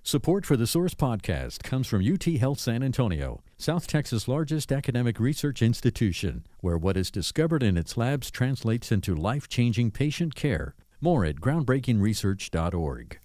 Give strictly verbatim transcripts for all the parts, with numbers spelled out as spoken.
Support for the Source podcast comes from U T Health San Antonio, South Texas' largest academic research institution, where what is discovered in its labs translates into life-changing patient care. More at groundbreaking research dot org.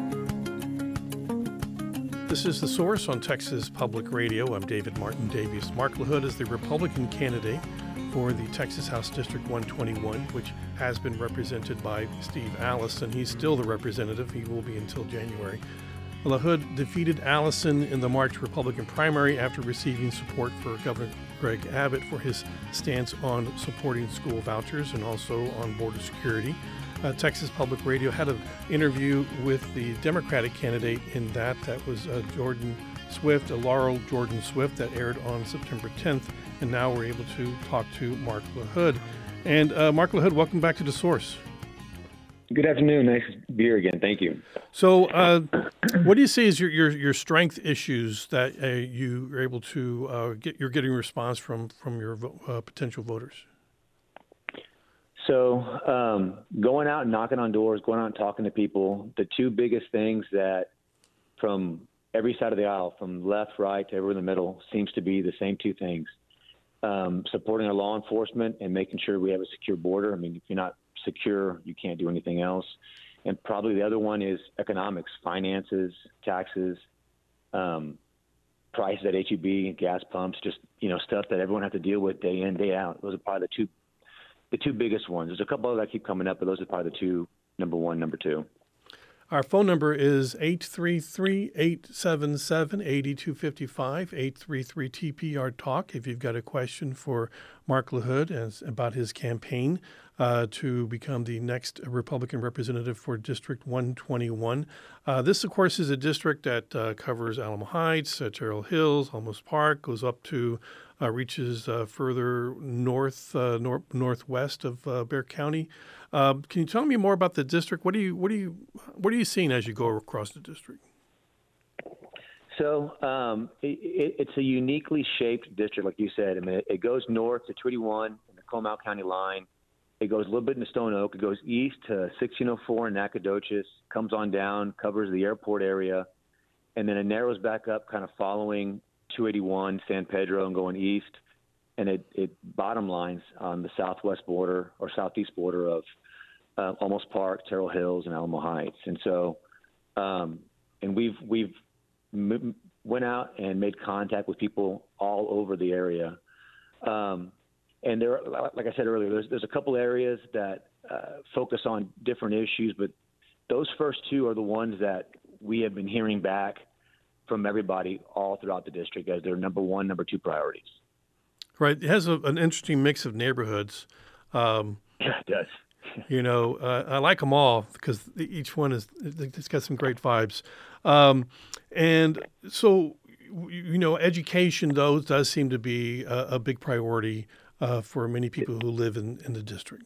This is The Source on Texas Public Radio. I'm David Martin Davies. Mark LaHood is the Republican candidate for the Texas House District one twenty-one, which has been represented by Steve Allison. He's still the representative. He will be until January. LaHood defeated Allison in the March Republican primary after receiving support for Governor Greg Abbott for his stance on supporting school vouchers and also on border security. Uh, Texas Public Radio had an interview with the Democratic candidate in that. That was uh, Jordan Swift, uh, Laurel Jordan Swift, that aired on September tenth. And now we're able to talk to Mark LaHood. And uh, Mark LaHood, welcome back to The Source. Good afternoon. Nice to be here again. Thank you. So uh, what do you see as your, your, your strength issues that uh, you are able to uh, get, you're getting response from, from your uh, potential voters? So um, going out and knocking on doors, going out and talking to people, the two biggest things that from every side of the aisle, from left, right, to everywhere in the middle, seems to be the same two things. Um, supporting our law enforcement and making sure we have a secure border. I mean, if you're not secure, you can't do anything else. And probably the other one is economics, finances, taxes, um, prices at H E B, gas pumps, just, you know, stuff that everyone has to deal with day in, day out. Those are probably the two the two biggest ones. There's a couple other that keep coming up, but those are probably the two, number one, number two. Our phone number is eight three three, eight seven seven, eight two five five, eight three three T P R Talk. If you've got a question for Mark LaHood as, about his campaign uh, to become the next Republican representative for District one twenty-one. Uh, this, of course, is a district that uh, covers Alamo Heights, uh, Terrell Hills, Alamos Park, goes up to, uh, reaches uh, further north, uh, nor- northwest of uh, Bexar County. Uh, can you tell me more about the district? What do you what do you what are you seeing as you go across the district? So um, it, it's a uniquely shaped district, like you said. I mean, it, it goes north to two eighty-one and the Comal County line. It goes a little bit into Stone Oak. It goes east to sixteen oh four in Nacogdoches, comes on down, covers the airport area, and then it narrows back up, kind of following two eighty-one, San Pedro, and going east. And it, it bottom lines on the southwest border or southeast border of uh, Alamos Park, Terrell Hills, and Alamo Heights. And so, um, and we've we've m- went out and made contact with people all over the area. Um, and there, like I said earlier, there's there's a couple areas that uh, focus on different issues, but those first two are the ones that we have been hearing back from everybody all throughout the district as their number one, number two priorities. Right. It has a, an interesting mix of neighborhoods. Um, yeah, it does. you know, uh, I like them all because each one is, it's got some great vibes. Um, and so, you know, education, though, does seem to be a, a big priority uh, for many people who live in, in the district.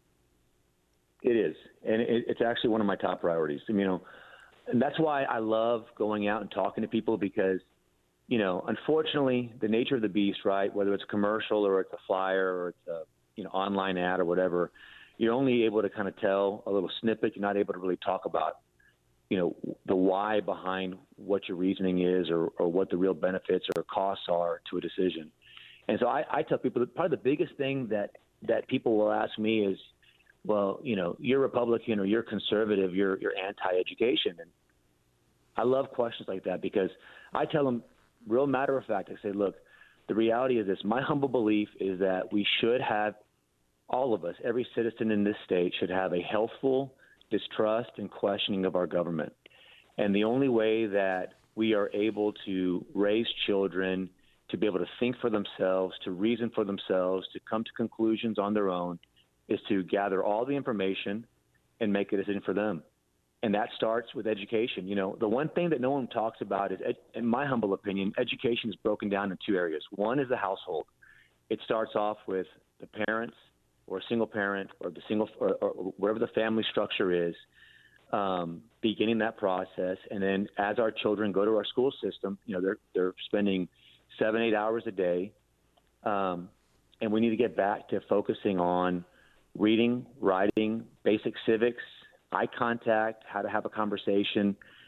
It is. And it, it's actually one of my top priorities. I mean, you know, and that's why I love going out and talking to people because, you know, unfortunately, the nature of the beast, right, whether it's a commercial or it's a flyer or it's a, you know, online ad or whatever, you're only able to kind of tell a little snippet. You're not able to really talk about, you know, the why behind what your reasoning is or, or what the real benefits or costs are to a decision. And so I, I tell people that probably the biggest thing that, that people will ask me is, well, you know, you're Republican or you're conservative, you're, you're anti-education. And I love questions like that because I tell them, real matter of fact, I say, look, the reality is this. My humble belief is that we should have, all of us, every citizen in this state should have a healthful distrust and questioning of our government. And the only way that we are able to raise children to be able to think for themselves, to reason for themselves, to come to conclusions on their own is to gather all the information and make a decision for them. And that starts with education. You know, the one thing that no one talks about is, in my humble opinion, education is broken down in two areas. One is the household. It starts off with the parents or a single parent or the single or, or wherever the family structure is, um, beginning that process. And then as our children go to our school system, you know, they're they're spending seven, eight hours a day. Um, and we need to get back to focusing on reading, writing, basic civics, eye contact, how to have a conversation,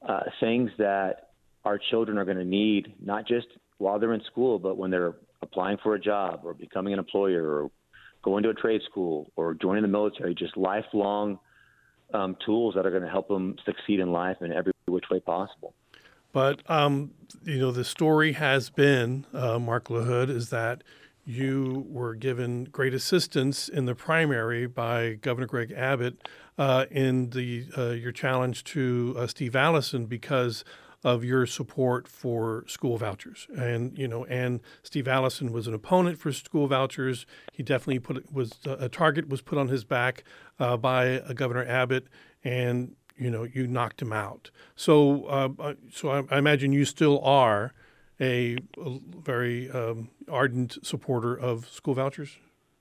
uh, things that our children are going to need, not just while they're in school, but when they're applying for a job or becoming an employer or going to a trade school or joining the military, just lifelong um, tools that are going to help them succeed in life in every which way possible. But, um, you know, the story has been, uh, Mark LaHood, is that you were given great assistance in the primary by Governor Greg Abbott uh, in the uh, your challenge to uh, Steve Allison because of your support for school vouchers. And, you know, and Steve Allison was an opponent for school vouchers. He definitely put was a target was put on his back uh, by uh, Governor Abbott, and you know, you knocked him out. So, uh, so I, I imagine you still are a, a very um, ardent supporter of school vouchers.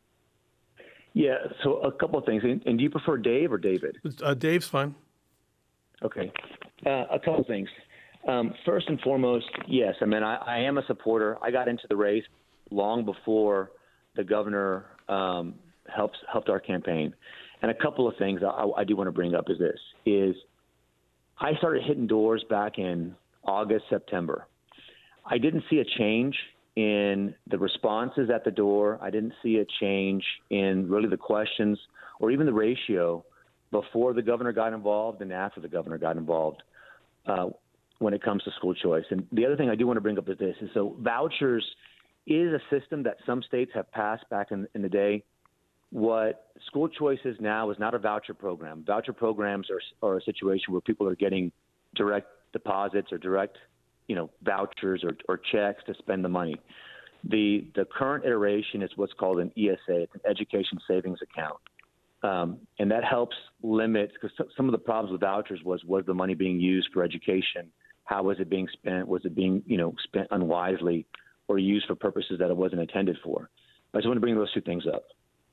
Yeah. So a couple of things. And, and do you prefer Dave or David? Uh, Dave's fine. Okay. Uh, a couple of things. Um, first and foremost, yes. I mean, I, I am a supporter. I got into the race long before the governor um, helps helped our campaign. And a couple of things I, I do want to bring up is this, is I started hitting doors back in August, September. I didn't see a change in the responses at the door. I didn't see a change in really the questions or even the ratio before the governor got involved and after the governor got involved uh, when it comes to school choice. And the other thing I do want to bring up is this, is so vouchers is a system that some states have passed back in, in the day. What school choice is now is not a voucher program. Voucher programs are, are a situation where people are getting direct deposits or direct, you know, vouchers or, or checks to spend the money. The the current iteration is what's called an E S A. It's an education savings account. Um, and that helps limit, because some of the problems with vouchers was, was the money being used for education? How was it being spent? Was it being, you know, spent unwisely or used for purposes that it wasn't intended for? I just want to bring those two things up.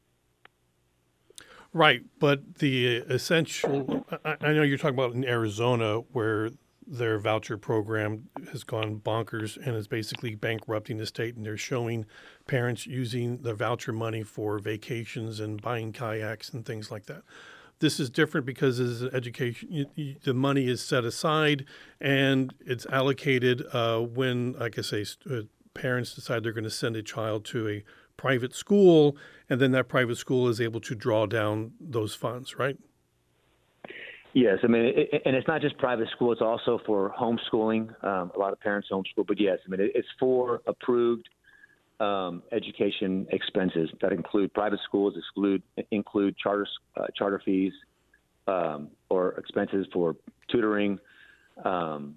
Right, but the essential, I, I know you're talking about in Arizona where their voucher program has gone bonkers and is basically bankrupting the state, and they're showing parents using the voucher money for vacations and buying kayaks and things like that. This is different because as an education, you, you, the money is set aside and it's allocated uh, when, like I say, uh, parents decide they're going to send a child to a private school, and then that private school is able to draw down those funds, right? Yes. I mean, it, and it's not just private school. It's also for homeschooling. Um, a lot of parents homeschool. But, yes, I mean, it, it's for approved um, education expenses that include private schools, exclude, include charter, uh, charter fees um, or expenses for tutoring, um,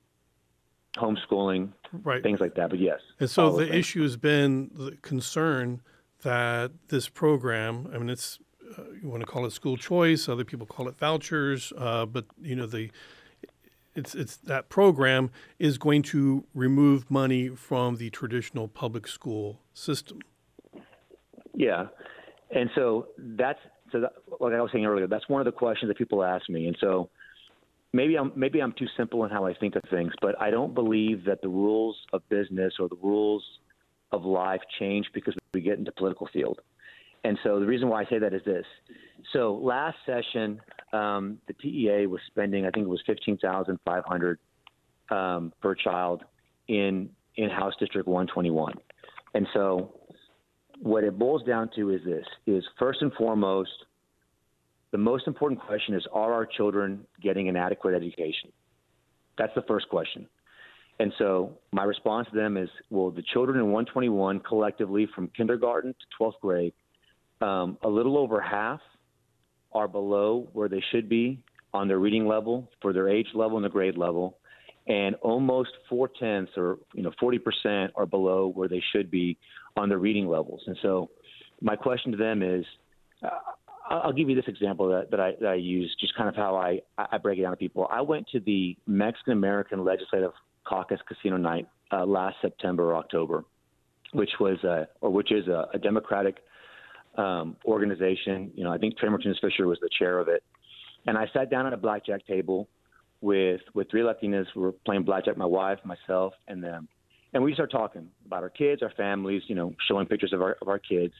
homeschooling, right, things like that. But yes. And so the issue has been the concern that this program, I mean, it's, uh, you want to call it school choice, other people call it vouchers, uh, but you know, the, it's, it's that program is going to remove money from the traditional public school system. Yeah. And so that's, so that, like I was saying earlier, that's one of the questions that people ask me. And so Maybe I'm maybe I'm too simple in how I think of things, but I don't believe that the rules of business or the rules of life change because we get into political field. And so the reason why I say that is this. So last session, um, the T E A was spending, I think it was fifteen thousand five hundred dollars um, per child in in House District one twenty-one. And so what it boils down to is this: is first and foremost, the most important question is, are our children getting an adequate education? That's the first question. And so my response to them is, well, the children in one twenty-one collectively from kindergarten to twelfth grade, um, a little over half are below where they should be on their reading level for their age level and the grade level. And almost four-tenths or, you know, forty percent are below where they should be on their reading levels. And so my question to them is, uh, I'll give you this example that, that, I, that I use, just kind of how I, I break it down to people. I went to the Mexican-American Legislative Caucus Casino Night uh, last September or October, which was a, or which is a, a Democratic um, organization. You know, I think Trey Martinez Fisher was the chair of it. And I sat down at a blackjack table with with three Latinas who were playing blackjack, my wife, myself, and them. And we started talking about our kids, our families, you know, showing pictures of our of our kids.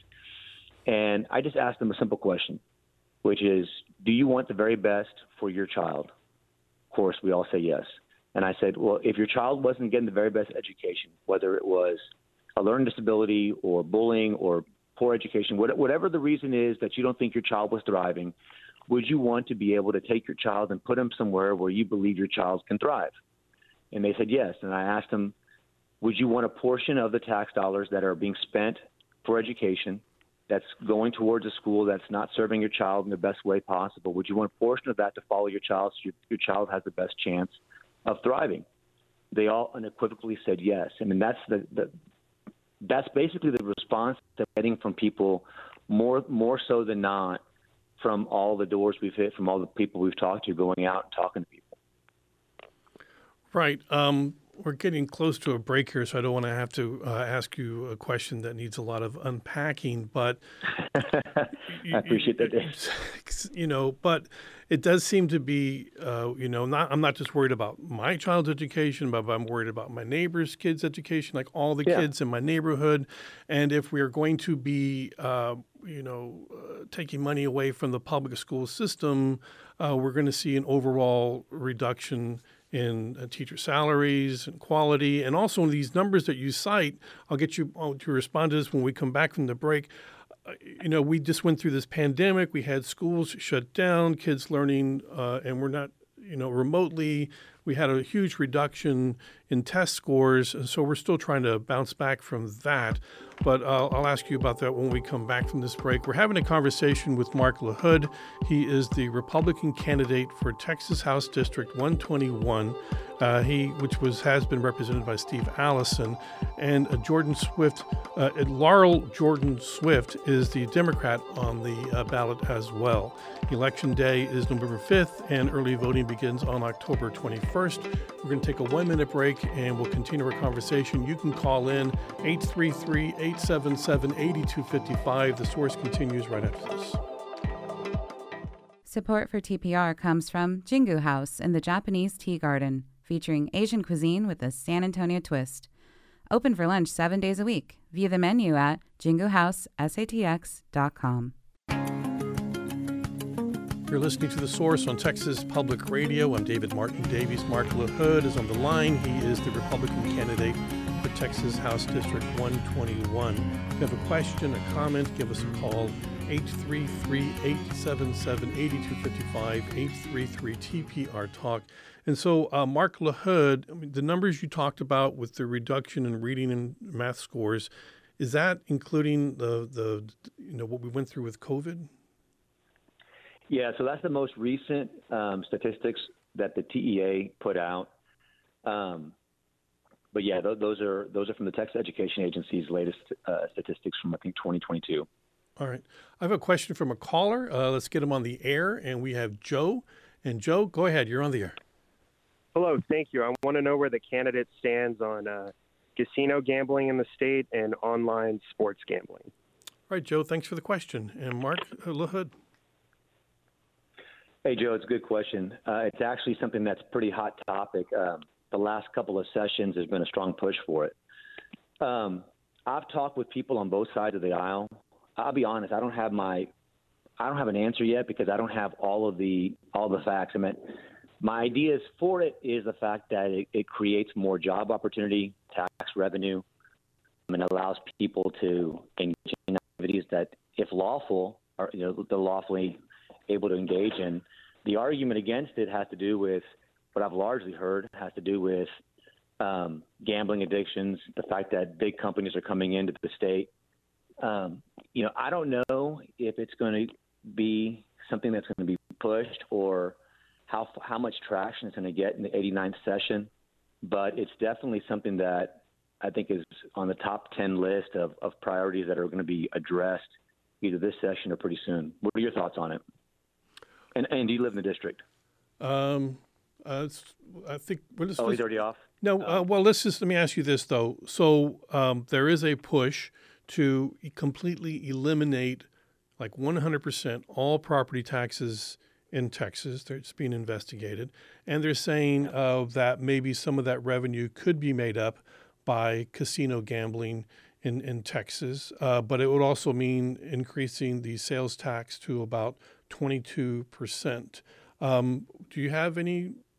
And I just asked them a simple question, which is, do you want the very best for your child? course, we all say yes. And I said, well, if your child wasn't getting the very best education, whether it was a learning disability or bullying or poor education, whatever the reason is that you don't think your child was thriving, would you want to be able to take your child and put him somewhere where you believe your child can thrive? And they said yes. And I asked them, would you want a portion of the tax dollars that are being spent for education that's going towards a school that's not serving your child in the best way possible? Would you want a portion of that to follow your child so your, your child has the best chance of thriving? They all unequivocally said yes. I mean, that's the, the that's basically the response they're getting from people more more so than not, from all the doors we've hit, from all the people we've talked to, going out and talking to people. Right. Um, we're getting close to a break here, so I don't want to have to uh, ask you a question that needs a lot of unpacking. But I appreciate that, Dave. You know, but it does seem to be, uh, you know, not. I'm not just worried about my child's education, but I'm worried about my neighbor's kids' education, like all the Yeah. kids in my neighborhood. And if we are going to be, uh, you know, uh, taking money away from the public school system, uh, we're going to see an overall reduction in uh, teacher salaries and quality, and also in these numbers that you cite. I'll get you uh, to respond to this when we come back from the break. Uh, you know, we just went through this pandemic. We had schools shut down, kids learning, uh, and we're not, you know, remotely. We had a huge reduction in test scores, and so we're still trying to bounce back from that. But uh, I'll ask you about that when we come back from this break. We're having a conversation with Mark LaHood. He is the Republican candidate for Texas House District one twenty-one, uh, he which was has been represented by Steve Allison, and uh, Jordan Swift. Uh, Laurel Jordan Swift is the Democrat on the uh, ballot as well. Election day is November fifth, and early voting begins on October twenty-first. We're going to take a one-minute break, and we'll continue our conversation. You can call in eight three three, eight seven seven, eight two five five. The Source continues right after this. Support for T P R comes from Jingu House in the Japanese Tea Garden, featuring Asian cuisine with a San Antonio twist. Open for lunch seven days a week. View the menu at jingu house satx dot com. You're listening to The Source on Texas Public Radio. I'm David Martin Davies. Mark LaHood is on the line. He is the Republican candidate for Texas House District one twenty-one. If you have a question, a comment, give us a call, eight three three, eight seven seven, eight two five five, eight three three T P R Talk. And so, uh, Mark LaHood, I mean, the numbers you talked about with the reduction in reading and math scores, is that including the, the you know, what we went through with COVID? Yeah, so that's the most recent um, statistics that the T E A put out. Um, but yeah, th- those are those are from the Texas Education Agency's latest uh, statistics from I think twenty twenty-two. All right, I have a question from a caller. Uh, let's get him on the air, and we have Joe. And Joe, go ahead. You're on the air. Hello, thank you. I want to know where the candidate stands on uh, casino gambling in the state and online sports gambling. All right, Joe. Thanks for the question. And Mark LaHood. Hey, Joe, it's a good question. Uh, it's actually something that's a pretty hot topic. Um, the last couple of sessions, there's been a strong push for it. Um, I've talked with people on both sides of the aisle. I'll be honest, I don't have my, I don't have an answer yet because I don't have all of the all the facts. I mean, my ideas for it is the fact that it, it creates more job opportunity, tax revenue, and allows people to engage in activities that, if lawful, are you know they're lawfully able to engage in. The argument against it has to do with what I've largely heard has to do with um, gambling addictions, the fact that big companies are coming into the state. Um, you know, I don't know if it's going to be something that's going to be pushed or how how much traction it's going to get in the eighty-ninth session, but it's definitely something that I think is on the top ten list of, of priorities that are going to be addressed either this session or pretty soon. What are your thoughts on it? And, and do you live in the district? Um, uh, I think. Well, let's, oh, let's, he's already off? No. Uh, well, let's just let me ask you this though. So um, there is a push to completely eliminate, like one hundred percent, all property taxes in Texas. It's being investigated, and they're saying uh, that maybe some of that revenue could be made up by casino gambling in in Texas, uh, but it would also mean increasing the sales tax to about twenty-two percent. Um, do you have any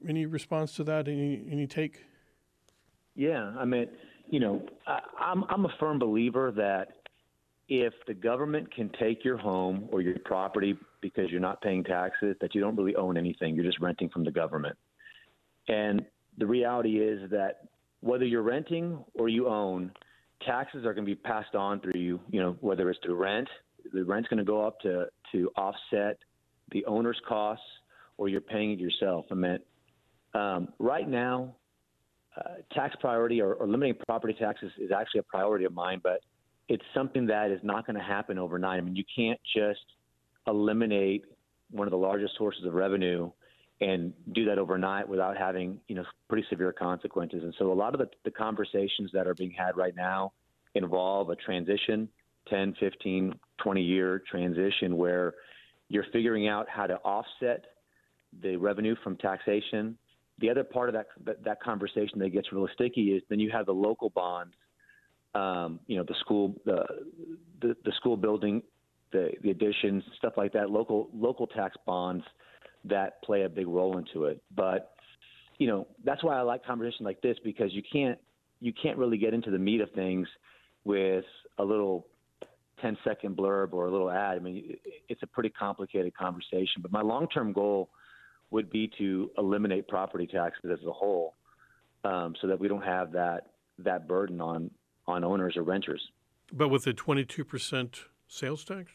any response to that? Any any take? Yeah, I mean, you know, I, I'm I'm a firm believer that if the government can take your home or your property because you're not paying taxes, that you don't really own anything. You're just renting from the government. And the reality is that whether you're renting or you own, taxes are going to be passed on through you, you know, whether it's through rent, the rent's going to go up to, to offset the owner's costs, or you're paying it yourself. I mean, um, right now, uh, tax priority or, or limiting property taxes is actually a priority of mine, but it's something that is not going to happen overnight. I mean, you can't just eliminate one of the largest sources of revenue and do that overnight without having, you know, pretty severe consequences. And so a lot of the, the conversations that are being had right now involve a transition, ten, fifteen, twenty year transition where you're figuring out how to offset the revenue from taxation. The other part of that, that, that conversation that gets really sticky is then you have the local bonds, um, you know, the school, the, the, the school building, the, the additions, stuff like that, local, local tax bonds that play a big role into it. But, you know, that's why I like conversations like this, because you can't, you can't really get into the meat of things with a little ten second blurb or a little ad. I mean, it's a pretty complicated conversation, but my long-term goal would be to eliminate property taxes as a whole, um, so that we don't have that, that burden on, on owners or renters. But with the twenty-two percent sales tax?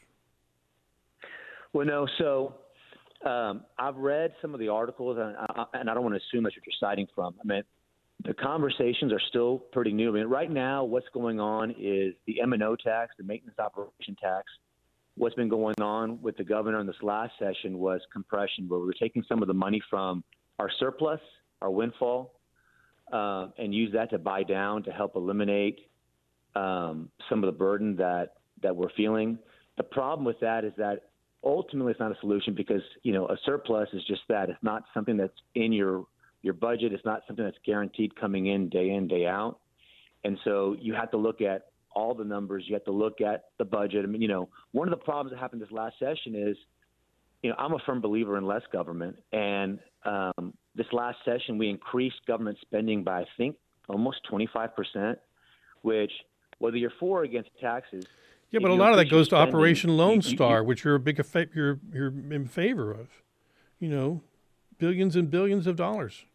Well, no. So um, I've read some of the articles, and I, and I don't want to assume that's what you're citing from. I mean, the conversations are still pretty new. I mean, right now, what's going on is the M and O tax, the maintenance operation tax. What's been going on with the governor in this last session was compression, where we were taking some of the money from our surplus, our windfall, uh, and use that to buy down to help eliminate um, some of the burden that, that we're feeling. The problem with that is that ultimately it's not a solution, because, you know, a surplus is just that. It's not something that's in your your budget. It's not something that's guaranteed coming in day in, day out. And so you have to look at all the numbers. You have to look at the budget. I mean, you know, one of the problems that happened this last session is, you know, I'm a firm believer in less government. And um, this last session, we increased government spending by, I think, almost twenty-five percent, which, whether you're for or against taxes. Yeah, but a lot of that goes to spending, Operation Lone you, you, Star, you, which you're a big effect, you're you're in favor of. You know, billions and billions of dollars.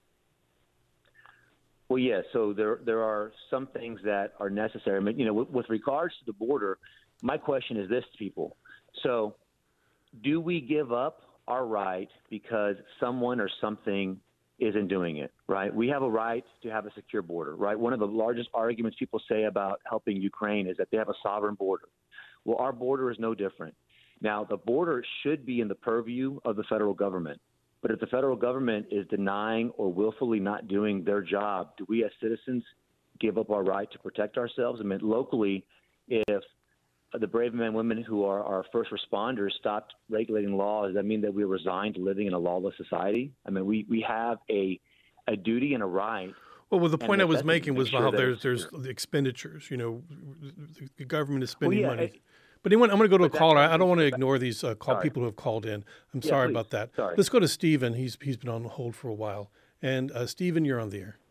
Well, yeah. So there there are some things that are necessary. I mean, you know, with, with regards to the border, my question is this to people. So, do we give up our right because someone or something isn't doing it? Right. We have a right to have a secure border. Right. One of the largest arguments people say about helping Ukraine is that they have a sovereign border. Well, our border is no different. Now, the border should be in the purview of the federal government. But if the federal government is denying or willfully not doing their job, do we as citizens give up our right to protect ourselves? I mean, locally, if the brave men and women who are our first responders stopped regulating laws, does that mean that we're resigned to living in a lawless society? I mean, we, we have a a duty and a right. Well, well the point I was making was sure how there's there's the expenditures. You know, the government is spending well, yeah, money. it, But anyway, I'm going to go to a But caller. that's- I don't want to ignore these uh, call Sorry. people who have called in. I'm Yeah, sorry please. about that. Sorry. Let's go to Stephen. He's he's been on hold for a while. And uh, Stephen, you're on the air.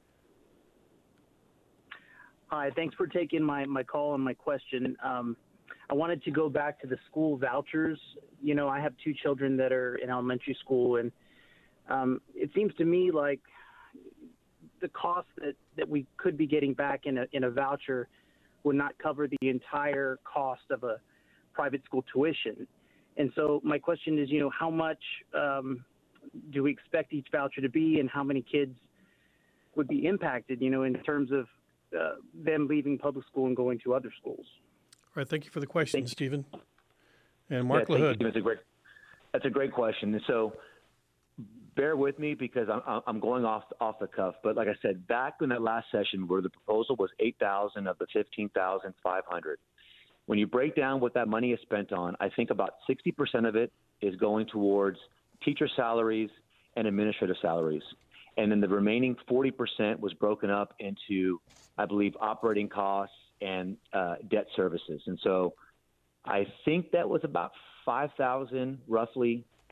Hi, thanks for taking my, my call and my question. Um, I wanted to go back to the school vouchers. You know, I have two children that are in elementary school, and um, it seems to me like the cost that, that we could be getting back in a, in a voucher would not cover the entire cost of a private school tuition. And so my question is, you know, how much um, do we expect each voucher to be, and how many kids would be impacted, you know, in terms of uh, them leaving public school and going to other schools? All right. Thank you for the question, Thank you. Stephen. And Mark yeah, thank LaHood. you. That's a great, that's a great question. And so bear with me, because I'm, I'm going off off the cuff. But like I said, back in that last session where the proposal was eight thousand of the fifteen thousand five hundred, when you break down what that money is spent on, I think about sixty percent of it is going towards teacher salaries and administrative salaries. And then the remaining forty percent was broken up into, I believe, operating costs and uh, debt services. And so I think that was about five thousand roughly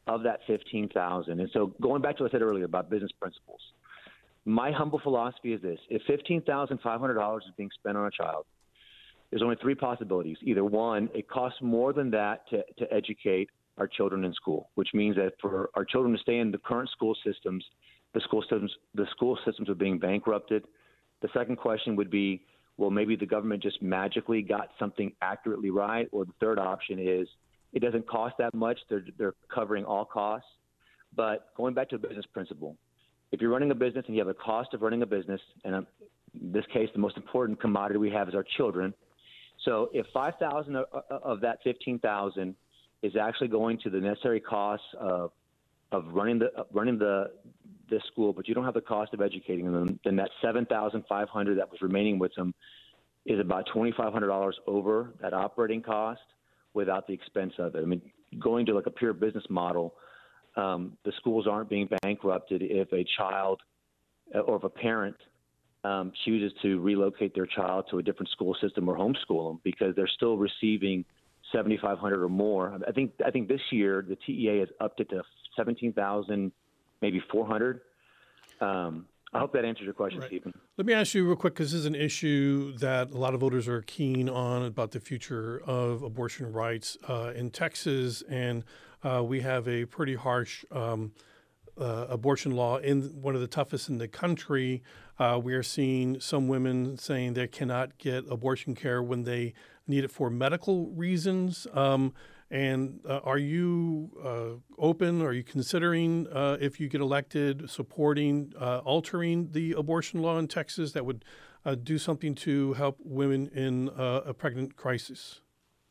of that fifteen thousand. And so going back to what I said earlier about business principles, my humble philosophy is this: if fifteen thousand five hundred dollars is being spent on a child, there's only three possibilities. Either one, it costs more than that to, to educate our children in school, which means that for our children to stay in the current school systems, the school systems, the school systems are being bankrupted. The second question would be, well, maybe the government just magically got something accurately right. Or the third option is it doesn't cost that much. They're, they're covering all costs. But going back to a business principle, if you're running a business and you have a cost of running a business, and in this case, the most important commodity we have is our children. So if five thousand of, of that fifteen thousand is actually going to the necessary costs of of running the running the this school, but you don't have the cost of educating them, then that seven thousand five hundred that was remaining with them is about twenty-five hundred dollars over that operating cost without the expense of it. I mean, going to like a pure business model, um, the schools aren't being bankrupted if a child or if a parent um, chooses to relocate their child to a different school system or homeschool them, because they're still receiving seventy-five hundred or more. I think I think this year the T E A has upped it to seventeen thousand, maybe four hundred. Um, I hope that answers your question, Right. Stephen. Let me ask you real quick, because this is an issue that a lot of voters are keen on about the future of abortion rights uh, in Texas, and uh, we have a pretty harsh um, uh, abortion law, in one of the toughest in the country. Uh, we are seeing some women saying they cannot get abortion care when they need it for medical reasons. Um, and uh, are you uh, open? Are you considering, uh, if you get elected, supporting uh, altering the abortion law in Texas that would uh, do something to help women in uh, a pregnant crisis?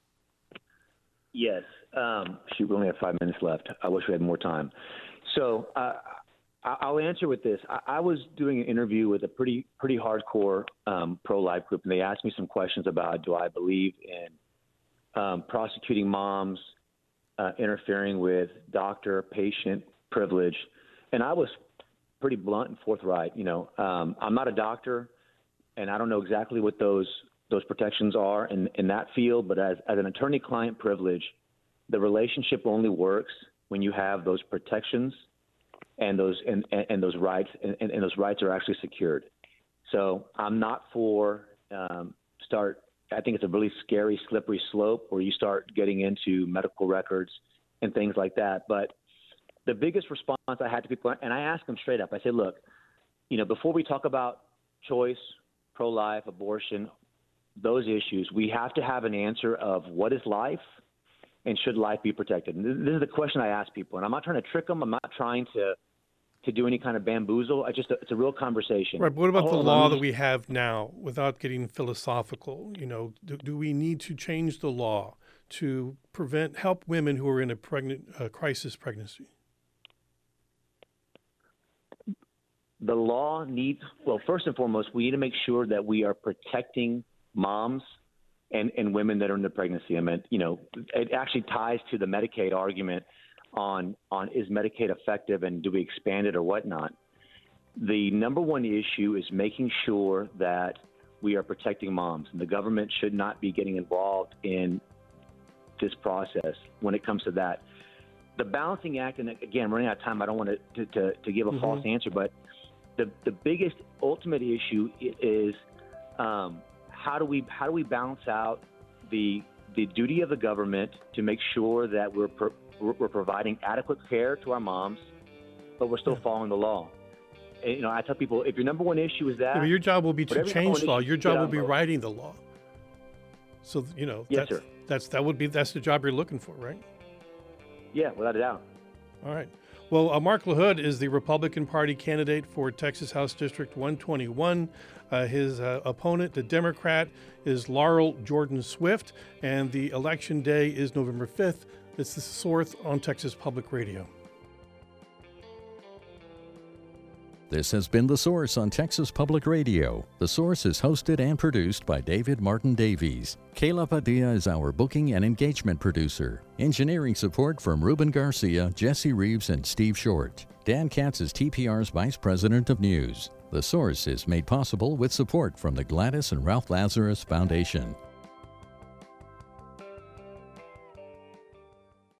Yes. Um, shoot, we only have five minutes left. I wish we had more time. So uh, I'll answer with this. I, I was doing an interview with a pretty pretty hardcore um, pro-life group, and they asked me some questions about, do I believe in um, prosecuting moms, uh, interfering with doctor-patient privilege. And I was pretty blunt and forthright. You know, um, I'm not a doctor, and I don't know exactly what those those protections are in, in that field, but as, as an attorney-client privilege, the relationship only works when you have those protections and those and, and, and those rights, and, and those rights are actually secured. So I'm not for um, start. I think it's a really scary, slippery slope where you start getting into medical records and things like that. But the biggest response I had to people, and I asked them straight up, I said, look, you know, before we talk about choice, pro-life, abortion, those issues, we have to have an answer of what is life and should life be protected? And this is the question I ask people, and I'm not trying to trick them. I'm not trying to to do any kind of bamboozle. I just it's a real conversation. Right. But what about Oh, the let law me that just- we have now, without getting philosophical? You know, do, do we need to change the law to prevent, help women who are in a pregnant uh, crisis pregnancy? The law needs, well, first and foremost, we need to make sure that we are protecting moms and, and women that are in the pregnancy. I mean, you know, it actually ties to the Medicaid argument on, on is Medicaid effective and do we expand it or whatnot. The number one issue is making sure that we are protecting moms, and the government should not be getting involved in this process when it comes to that. The balancing act, and again, running out of time, I don't want to, to, to give a Mhm. false answer, but the, the biggest ultimate issue i- is um, how do we how do we balance out the the duty of the government to make sure that we're pro, we're we're providing adequate care to our moms, but we're still Yeah. following the law. And, you know, I tell people, if your number one issue is that, Yeah, but your job will be to whatever your change number law. one Your issue is, job get will on be board. writing the law. So, you know, Yes, that's, sir. that's that would be that's the job you're looking for, right? Yeah, without a doubt. All right. Well, uh, Mark LaHood is the Republican Party candidate for Texas House District one twenty-one. Uh, his uh, opponent, the Democrat, is Laurel Jordan Swift, and the election day is November fifth. It's the Source on Texas Public Radio. This has been The Source on Texas Public Radio. The Source is hosted and produced by David Martin Davies. Kayla Padilla is our booking and engagement producer. Engineering support from Ruben Garcia, Jesse Reeves, and Steve Short. Dan Katz is T P R's Vice President of News. The Source is made possible with support from the Gladys and Ralph Lazarus Foundation.